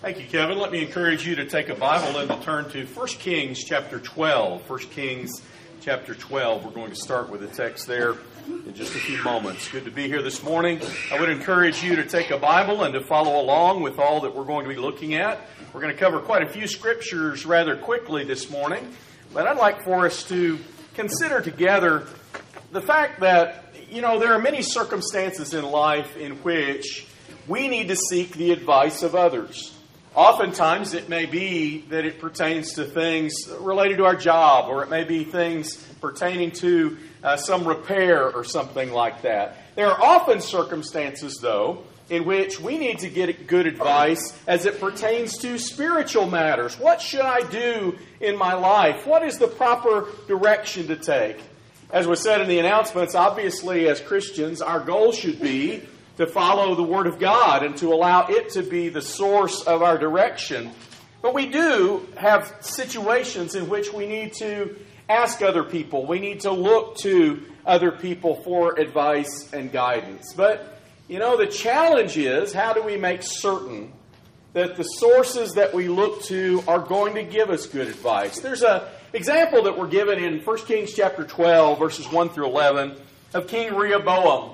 Thank you, Kevin. Let me encourage you to take a Bible and to turn to 1 Kings chapter 12. 1 Kings chapter 12. We're going to start with a text there in just a few moments. Good to be here this morning. I would encourage you to take a Bible and to follow along with all that we're going to be looking at. We're going to cover quite a few scriptures rather quickly this morning, but I'd like for us to consider together the fact that, there are many circumstances in life in which we need to seek the advice of others. Oftentimes, it may be that it pertains to things related to our job, or it may be things pertaining to some repair or something like that. There are often circumstances, though, in which we need to get good advice as it pertains to spiritual matters. What should I do in my life? What is the proper direction to take? As was said in the announcements, obviously, as Christians, our goal should be to follow the Word of God and to allow it to be the source of our direction. But we do have situations in which we need to ask other people. We need to look to other people for advice and guidance. But, the challenge is, how do we make certain that the sources that we look to are going to give us good advice? There's an example that we're given in 1 Kings chapter 12, verses 1 through 11, of King Rehoboam.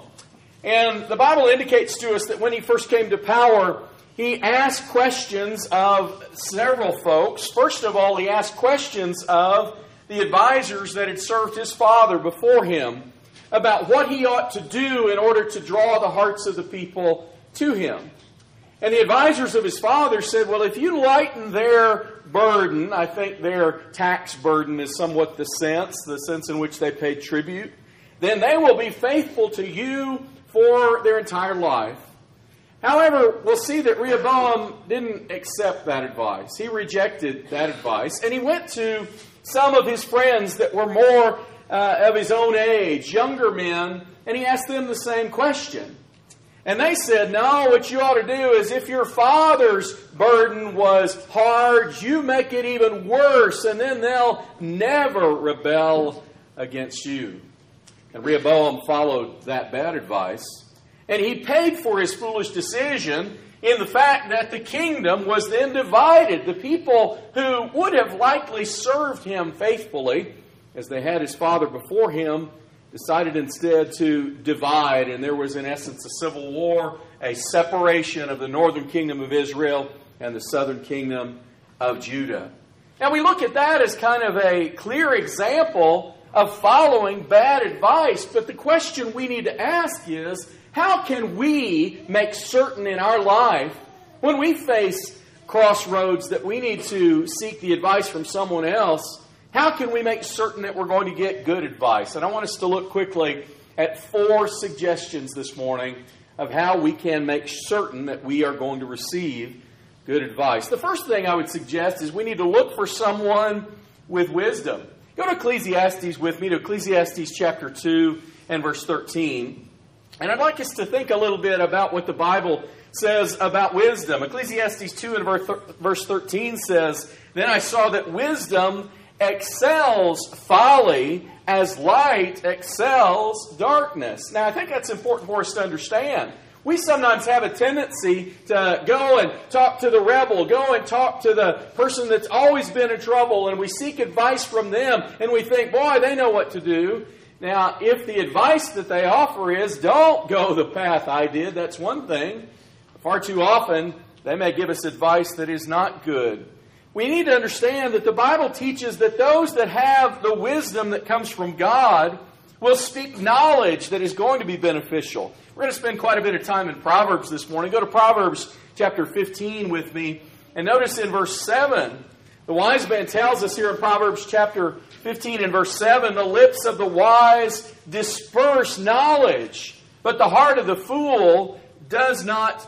And the Bible indicates to us that when he first came to power, he asked questions of several folks. First of all, he asked questions of the advisors that had served his father before him about what he ought to do in order to draw the hearts of the people to him. And the advisors of his father said, well, if you lighten their burden, I think their tax burden is somewhat the sense in which they pay tribute, then they will be faithful to you for their entire life. However, we'll see that Rehoboam didn't accept that advice. He rejected that advice, and he went to some of his friends that were more of his own age, younger men, and he asked them the same question. And they said, no, what you ought to do is if your father's burden was hard, you make it even worse, and then they'll never rebel against you. And Rehoboam followed that bad advice. And he paid for his foolish decision in the fact that the kingdom was then divided. The people who would have likely served him faithfully, as they had his father before him, decided instead to divide. And there was in essence a civil war, a separation of the northern kingdom of Israel and the southern kingdom of Judah. Now we look at that as kind of a clear example of following bad advice. But the question we need to ask is, how can we make certain in our life, when we face crossroads that we need to seek the advice from someone else, how can we make certain that we're going to get good advice? And I want us to look quickly at 4 suggestions this morning of how we can make certain that we are going to receive good advice. The first thing I would suggest is we need to look for someone with wisdom. Go to Ecclesiastes with me, to Ecclesiastes chapter 2 and verse 13. And I'd like us to think a little bit about what the Bible says about wisdom. Ecclesiastes 2 and verse 13 says, then I saw that wisdom excels folly as light excels darkness. Now, I think that's important for us to understand. We sometimes have a tendency to go and talk to the rebel, go and talk to the person that's always been in trouble, and we seek advice from them, and we think, boy, they know what to do. Now, if the advice that they offer is, don't go the path I did, that's one thing. Far too often, they may give us advice that is not good. We need to understand that the Bible teaches that those that have the wisdom that comes from God will speak knowledge that is going to be beneficial. We're going to spend quite a bit of time in Proverbs this morning. Go to Proverbs chapter 15 with me. And notice in verse 7, the wise man tells us here in Proverbs chapter 15 and verse 7, the lips of the wise disperse knowledge, but the heart of the fool does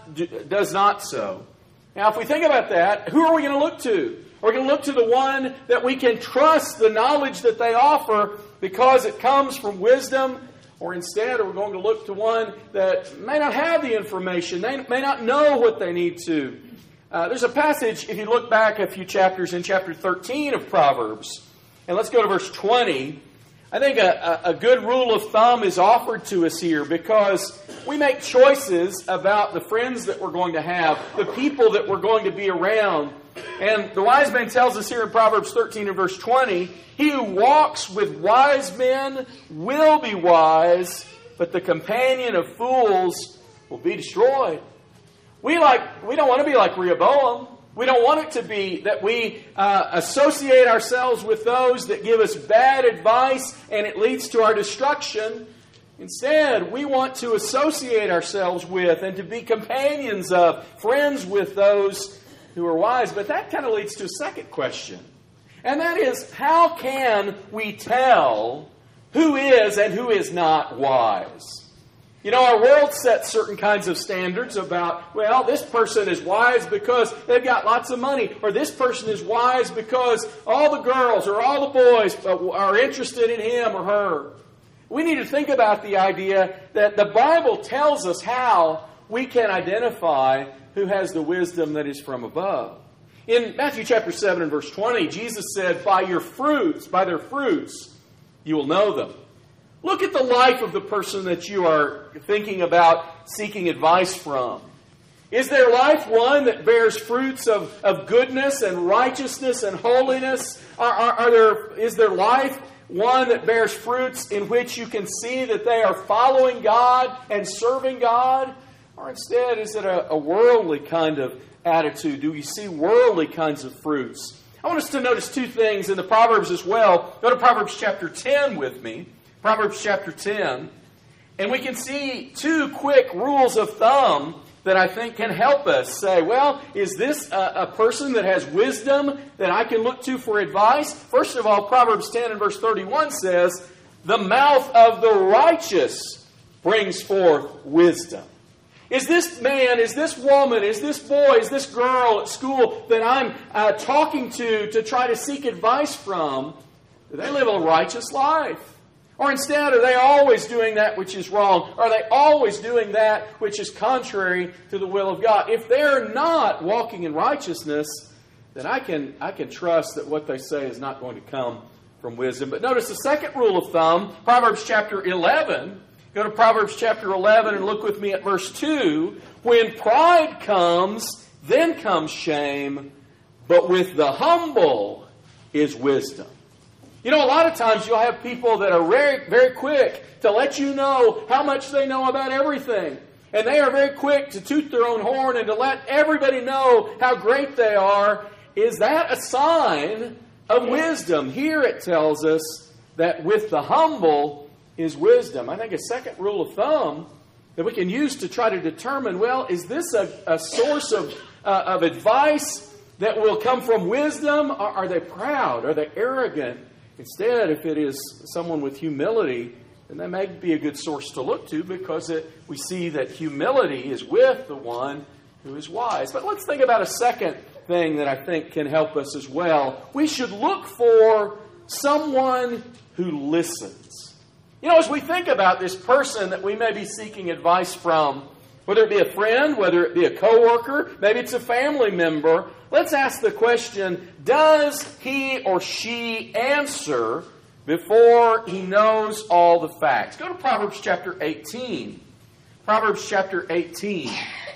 not so. Now, if we think about that, who are we going to look to? We're going to look to the one that we can trust the knowledge that they offer because it comes from wisdom, or instead are we going to look to one that may not have the information, they may not know what they need to. There's a passage, if you look back a few chapters, in chapter 13 of Proverbs, and let's go to verse 20. I think a good rule of thumb is offered to us here because we make choices about the friends that we're going to have, the people that we're going to be around. And the wise man tells us here in Proverbs 13 and verse 20, he who walks with wise men will be wise, but the companion of fools will be destroyed. We don't want to be like Rehoboam. We don't want it to be that we associate ourselves with those that give us bad advice and it leads to our destruction. Instead, we want to associate ourselves with and to be companions of, friends with those who are wise. But that kind of leads to a second question. And that is, how can we tell who is and who is not wise? You know, our world sets certain kinds of standards about, well, this person is wise because they've got lots of money, or this person is wise because all the girls or all the boys are interested in him or her. We need to think about the idea that the Bible tells us how we can identify who has the wisdom that is from above. In Matthew chapter 7 and verse 20, Jesus said, by their fruits, you will know them. Look at the life of the person that you are thinking about seeking advice from. Is their life one that bears fruits of goodness and righteousness and holiness? Is their life one that bears fruits in which you can see that they are following God and serving God? Or instead, is it a worldly kind of attitude? Do you see worldly kinds of fruits? I want us to notice two things in the Proverbs as well. Go to Proverbs chapter 10 with me. Proverbs chapter 10. And we can see two quick rules of thumb that I think can help us say, well, is this a person that has wisdom that I can look to for advice? First of all, Proverbs 10 and verse 31 says, the mouth of the righteous brings forth wisdom. Is this man, is this woman, is this boy, is this girl at school that I'm talking to try to seek advice from, do they live a righteous life? Or instead, are they always doing that which is wrong? Are they always doing that which is contrary to the will of God? If they're not walking in righteousness, then I can trust that what they say is not going to come from wisdom. But notice the second rule of thumb, Proverbs chapter 11. Go to Proverbs chapter 11 and look with me at verse 2. When pride comes, then comes shame, but with the humble is wisdom. You know, a lot of times you'll have people that are very, very quick to let you know how much they know about everything. And they are very quick to toot their own horn and to let everybody know how great they are. Is that a sign of wisdom? Here it tells us that with the humble is wisdom. I think a second rule of thumb that we can use to try to determine, well, is this a source of advice that will come from wisdom? Are they proud? Are they arrogant? Instead, if it is someone with humility, then that may be a good source to look to because we see that humility is with the one who is wise. But let's think about a second thing that I think can help us as well. We should look for someone who listens. You know, as we think about this person that we may be seeking advice from, whether it be a friend, whether it be a coworker, maybe it's a family member, let's ask the question, does he or she answer before he knows all the facts? Go to Proverbs chapter 18. Proverbs chapter 18.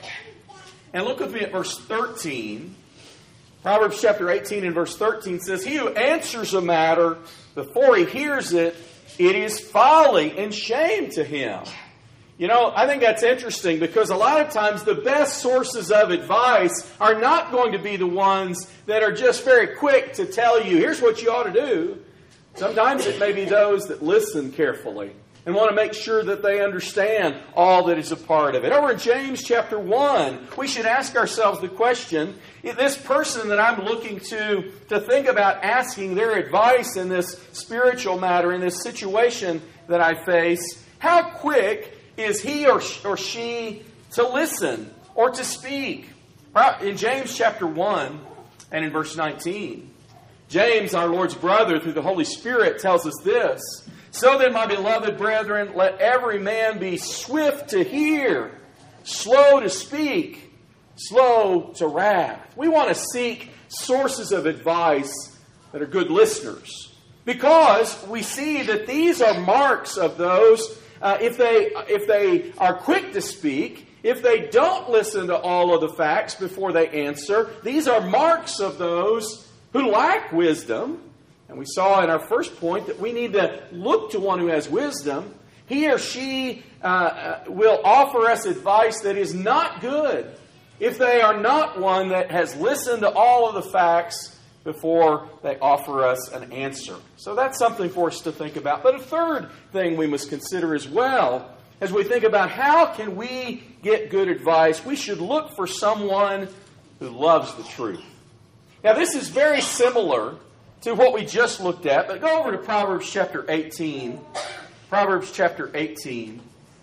And look with me at verse 13. Proverbs chapter 18 and verse 13 says, he who answers a matter before he hears it, it is folly and shame to him. You know, I think that's interesting because a lot of times the best sources of advice are not going to be the ones that are just very quick to tell you, here's what you ought to do. Sometimes it may be those that listen carefully and want to make sure that they understand all that is a part of it. Over in James chapter 1, we should ask ourselves the question, this person that I'm looking to think about asking their advice in this spiritual matter, in this situation that I face, how quick is he or she to listen or to speak? In James chapter 1 and in verse 19, James, our Lord's brother, through the Holy Spirit, tells us this. So then, my beloved brethren, let every man be swift to hear, slow to speak, slow to wrath. We want to seek sources of advice that are good listeners. Because we see that these are marks of those, if they are quick to speak, if they don't listen to all of the facts before they answer, these are marks of those who lack wisdom. And we saw in our first point that we need to look to one who has wisdom. He or she will offer us advice that is not good if they are not one that has listened to all of the facts before they offer us an answer. So that's something for us to think about. But a third thing we must consider as well, as we think about how can we get good advice, we should look for someone who loves the truth. Now this is very similar to what we just looked at, but go over to Proverbs chapter 18. Proverbs chapter 18.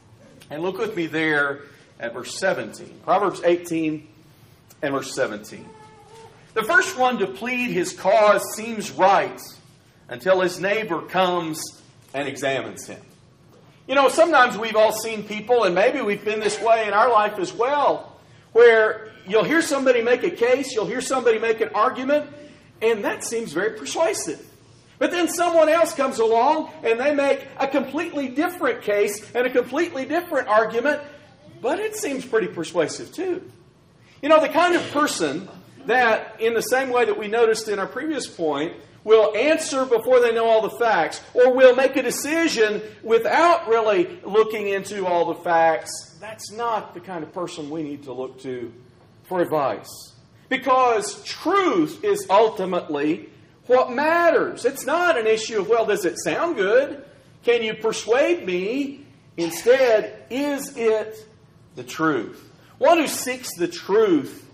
And look with me there at verse 17. Proverbs 18 and verse 17. The first one to plead his cause seems right until his neighbor comes and examines him. You know, sometimes we've all seen people, and maybe we've been this way in our life as well, where you'll hear somebody make a case, you'll hear somebody make an argument, and that seems very persuasive. But then someone else comes along and they make a completely different case and a completely different argument, but it seems pretty persuasive too. You know, the kind of person that, in the same way that we noticed in our previous point, will answer before they know all the facts, or will make a decision without really looking into all the facts, that's not the kind of person we need to look to for advice. Because truth is ultimately what matters. It's not an issue of, well, does it sound good? Can you persuade me? Instead, is it the truth? One who seeks the truth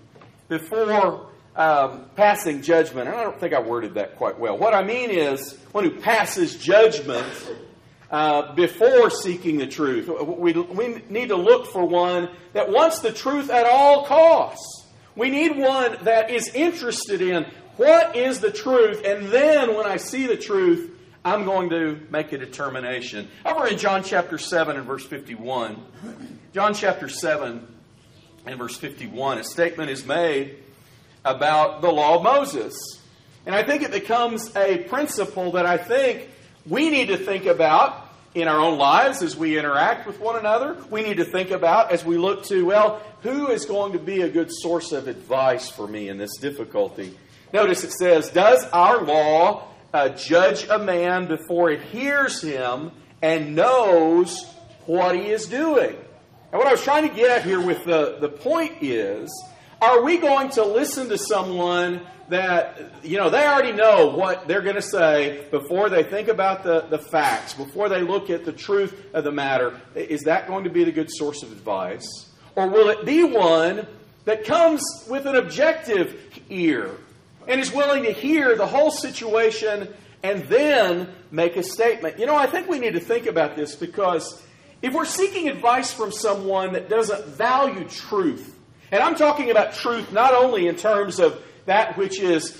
before passing judgment. And I don't think I worded that quite well. What I mean is one who passes judgment before seeking the truth. We need to look for one that wants the truth at all costs. We need one that is interested in what is the truth, and then when I see the truth, I'm going to make a determination. Over in John chapter 7 and verse 51, John chapter 7 and verse 51, a statement is made about the law of Moses. And I think it becomes a principle that I think we need to think about in our own lives as we interact with one another. We need to think about as we look to, well, who is going to be a good source of advice for me in this difficulty? Notice it says, does our law judge a man before it hears him and knows what he is doing? And what I was trying to get at here with the point is, are we going to listen to someone that, you know, they already know what they're going to say before they think about the facts, before they look at the truth of the matter? Is that going to be the good source of advice? Or will it be one that comes with an objective ear and is willing to hear the whole situation and then make a statement? You know, I think we need to think about this, because if we're seeking advice from someone that doesn't value truth, and I'm talking about truth not only in terms of that which is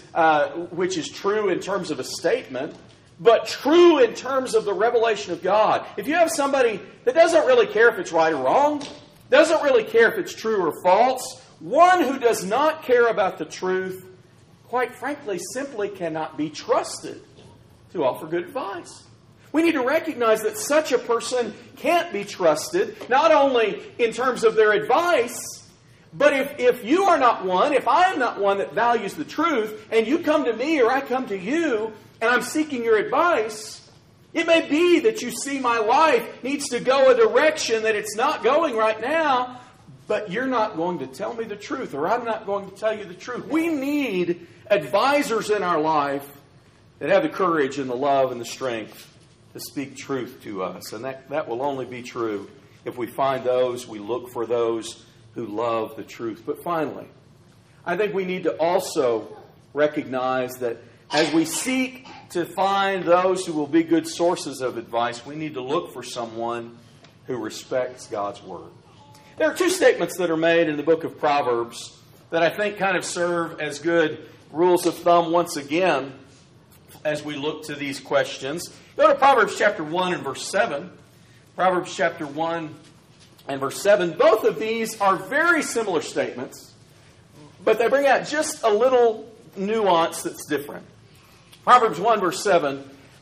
true in terms of a statement, but true in terms of the revelation of God. If you have somebody that doesn't really care if it's right or wrong, doesn't really care if it's true or false, one who does not care about the truth, quite frankly, simply cannot be trusted to offer good advice. We need to recognize that such a person can't be trusted, not only in terms of their advice, but if you are not one, if I am not one that values the truth, and you come to me or I come to you, and I'm seeking your advice, it may be that you see my life needs to go a direction that it's not going right now, but you're not going to tell me the truth, or I'm not going to tell you the truth. We need advisors in our life that have the courage and the love and the strength to speak truth to us. And that will only be true if we find those, we look for those who love the truth. But finally, I think we need to also recognize that as we seek to find those who will be good sources of advice, we need to look for someone who respects God's Word. There are two statements that are made in the book of Proverbs that I think kind of serve as good rules of thumb once again as we look to these questions. Go to Proverbs chapter 1 and verse 7. Proverbs chapter 1 and verse 7. Both of these are very similar statements, but they bring out just a little nuance that's different. Proverbs 1 verse 7.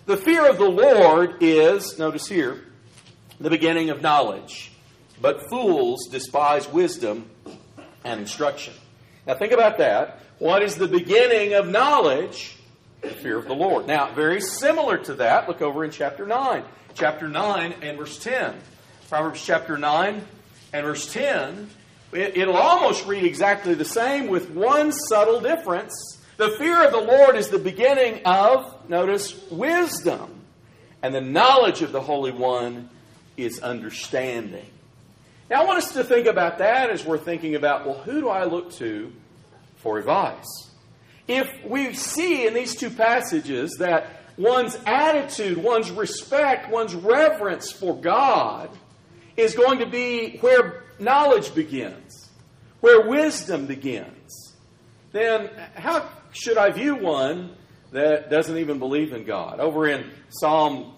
The fear of the Lord is, notice here, the beginning of knowledge. But fools despise wisdom and instruction. Now think about that. What is the beginning of knowledge? The fear of the Lord. Now, very similar to that, look over in chapter 9. Chapter 9 and verse 10. Proverbs chapter 9 and verse 10. It'll almost read exactly the same with one subtle difference. The fear of the Lord is the beginning of, notice, wisdom. And the knowledge of the Holy One is understanding. Now, I want us to think about that as we're thinking about, well, who do I look to for advice? If we see in these two passages that one's attitude, one's respect, one's reverence for God is going to be where knowledge begins, where wisdom begins, then how should I view one that doesn't even believe in God? Over in Psalm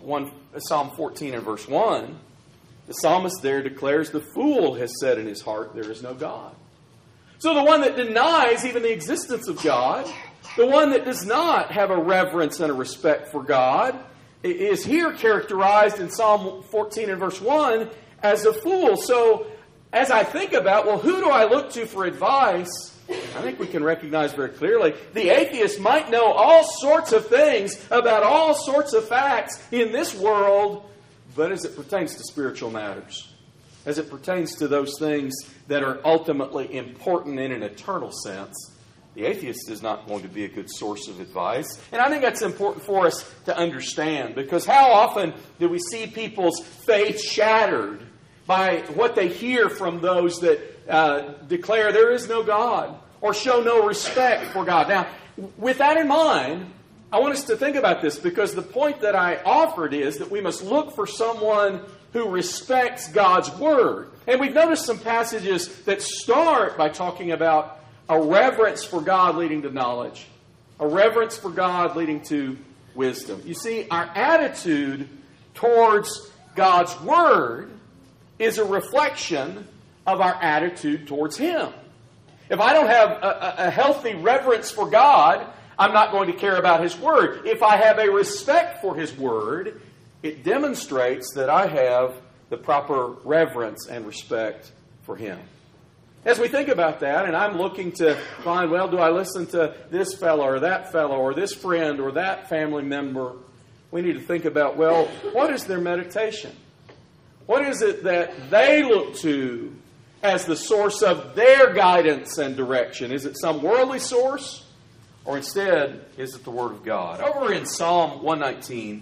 14 and verse 1, the psalmist there declares, the fool has said in his heart, there is no God. So the one that denies even the existence of God, the one that does not have a reverence and a respect for God, is here characterized in Psalm 14 and verse 1 as a fool. So as I think about, well, who do I look to for advice? I think we can recognize very clearly the atheist might know all sorts of things about all sorts of facts in this world, but as it pertains to spiritual matters, as it pertains to those things that are ultimately important in an eternal sense, the atheist is not going to be a good source of advice. And I think that's important for us to understand, because how often do we see people's faith shattered by what they hear from those that declare there is no God or show no respect for God? Now, with that in mind, I want us to think about this, because the point that I offered is that we must look for someone who respects God's Word. And we've noticed some passages that start by talking about a reverence for God leading to knowledge, a reverence for God leading to wisdom. You see, our attitude towards God's Word is a reflection of our attitude towards Him. If I don't have a healthy reverence for God, I'm not going to care about His Word. If I have a respect for His Word, it demonstrates that I have the proper reverence and respect for Him. As we think about that, and I'm looking to find, well, do I listen to this fellow or that fellow or this friend or that family member? We need to think about, well, what is their meditation? What is it that they look to as the source of their guidance and direction? Is it some worldly source? Or instead, is it the Word of God? Over in Psalm 119,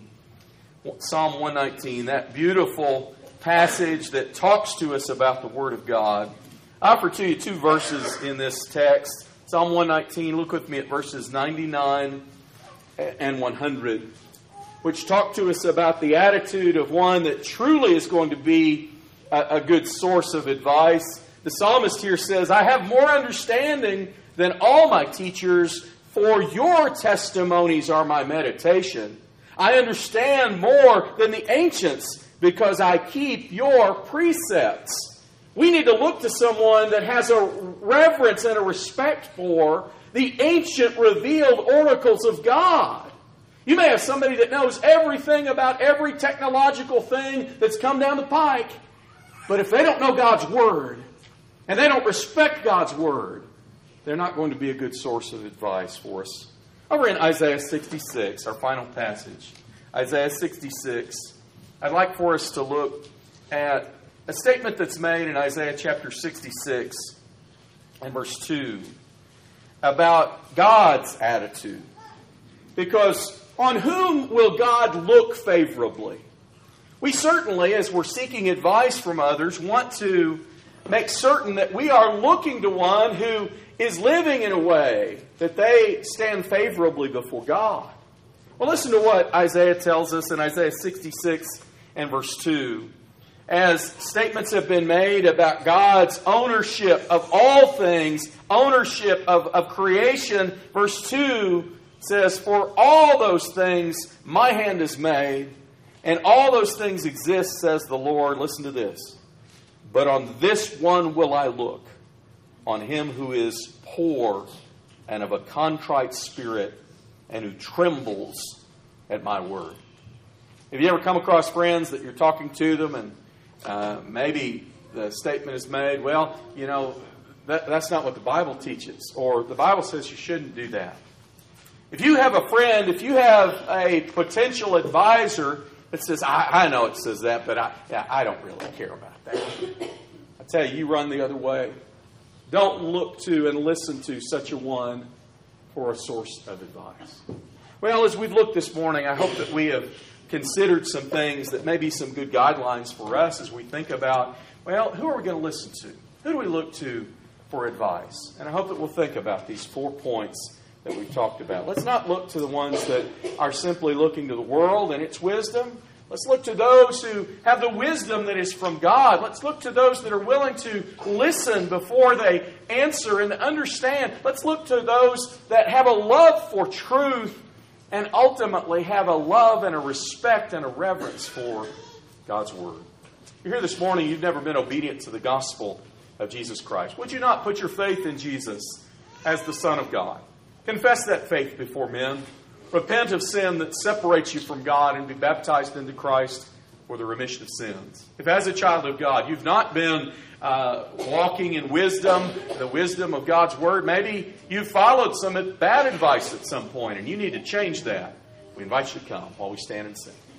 that beautiful passage that talks to us about the Word of God, I offer to you two verses in this text. Psalm 119, look with me at verses 99 and 100, which talk to us about the attitude of one that truly is going to be a good source of advice. The psalmist here says, I have more understanding than all my teachers, for your testimonies are my meditation. I understand more than the ancients, because I keep your precepts. We need to look to someone that has a reverence and a respect for the ancient revealed oracles of God. You may have somebody that knows everything about every technological thing that's come down the pike, but if they don't know God's Word, and they don't respect God's Word, they're not going to be a good source of advice for us. Over in Isaiah 66, our final passage, Isaiah 66, I'd like for us to look at a statement that's made in Isaiah chapter 66 and verse 2 about God's attitude. Because on whom will God look favorably? We certainly, as we're seeking advice from others, want to make certain that we are looking to one who is living in a way that they stand favorably before God. Well, listen to what Isaiah tells us in Isaiah 66 and verse 2. As statements have been made about God's ownership of all things, ownership of creation, verse 2 says, for all those things my hand has made, and all those things exist, says the Lord. Listen to this. But on this one will I look, on him who is poor and of a contrite spirit, and who trembles at my word. Have you ever come across friends that you're talking to them and maybe the statement is made, well, you know, that's not what the Bible teaches, or the Bible says you shouldn't do that. If you have a friend, if you have a potential advisor that says, I know it says that, but I don't really care about that. I tell you, you run the other way. Don't look to and listen to such a one for a source of advice. Well, as we've looked this morning, I hope that we have considered some things that may be some good guidelines for us as we think about, well, who are we going to listen to? Who do we look to for advice? And I hope that we'll think about these 4 points that we've talked about. Let's not look to the ones that are simply looking to the world and its wisdom. Let's look to those who have the wisdom that is from God. Let's look to those that are willing to listen before they answer and understand. Let's look to those that have a love for truth and ultimately have a love and a respect and a reverence for God's Word. You're here this morning, you've never been obedient to the gospel of Jesus Christ. Would you not put your faith in Jesus as the Son of God? Confess that faith before men. Repent of sin that separates you from God and be baptized into Christ for the remission of sins. If as a child of God you've not been walking in wisdom, the wisdom of God's Word, maybe you've followed some bad advice at some point and you need to change that. We invite you to come while we stand and sing.